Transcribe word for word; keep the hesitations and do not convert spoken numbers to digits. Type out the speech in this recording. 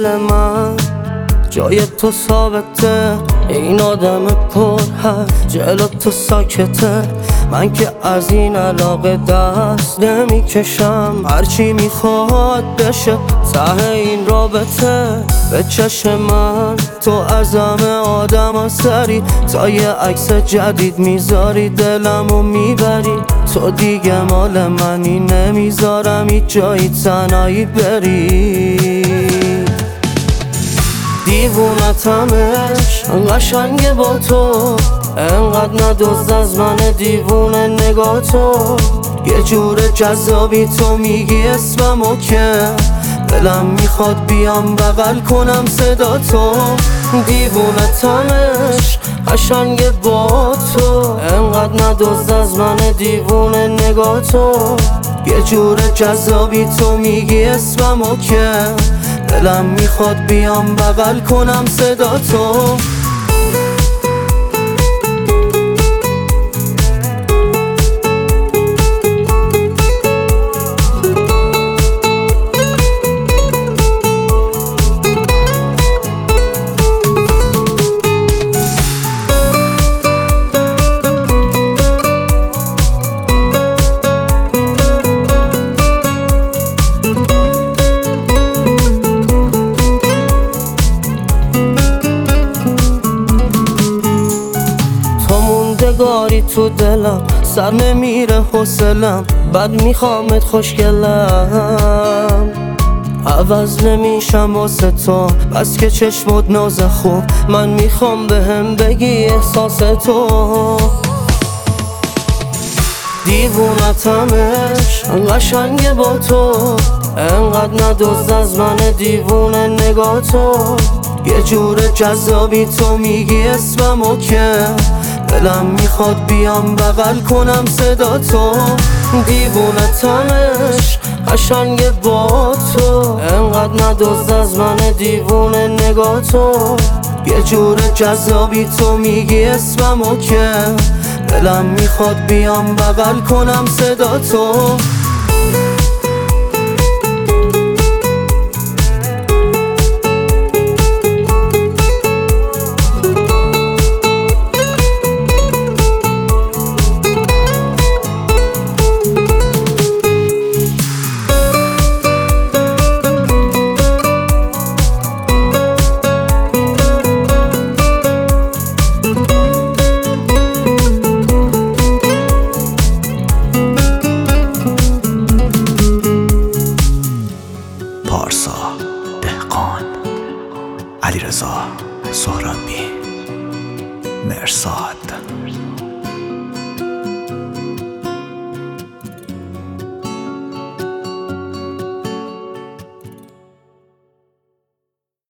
دل من جای تو ثابته، این آدم پر حرف جلو تو ساکته. من که از این علاقه دست نمی کشم، هرچی میخواد بشه ته این رابطه. به چشم من تو از همه آدم ها سری، تا یه عکس جدید میذاری دلمو میبری. تو دیگه مال منی، نمیذارم هیچ جایی تنهایی بری. دیوونتمش قشنگه با تو، انقدر ندزد از من دیوونه نگاه تو. یه جور جذابی تو میگی اسممو که دلم میخواد بیام بغل کنم صدا تو. دیوونتمش قشنگه با تو، انقدر ندزد از من دیوونه نگاه تو. یه جور جذابی تو میگی اسممو که دلم میخواد بیام بغل کنم صدا تو. گاری تو دلم، سر نمیره حوصلم، بد میخوامت خوشگلم. عوض نمیشم واسه تو، بس که چشمت ناز خوب. من میخوام بهم بگی احساس تو. دیوونتمش قشنگه با تو، انقدر ندزد از من دیوونه نگاه تو. یه جور جذابی تو میگی اسممو که دلم میخواد بیام بغل کنم صدا تو. دیوونتمش قشنگه با تو، انقدر ندزد از من دیوونه نگاه تو. یه جور جذابی تو میگی اسممو که دلم میخواد بیام بغل کنم صدا تو. پارسا دهقان، علیرضا سهرابی، مرصاد.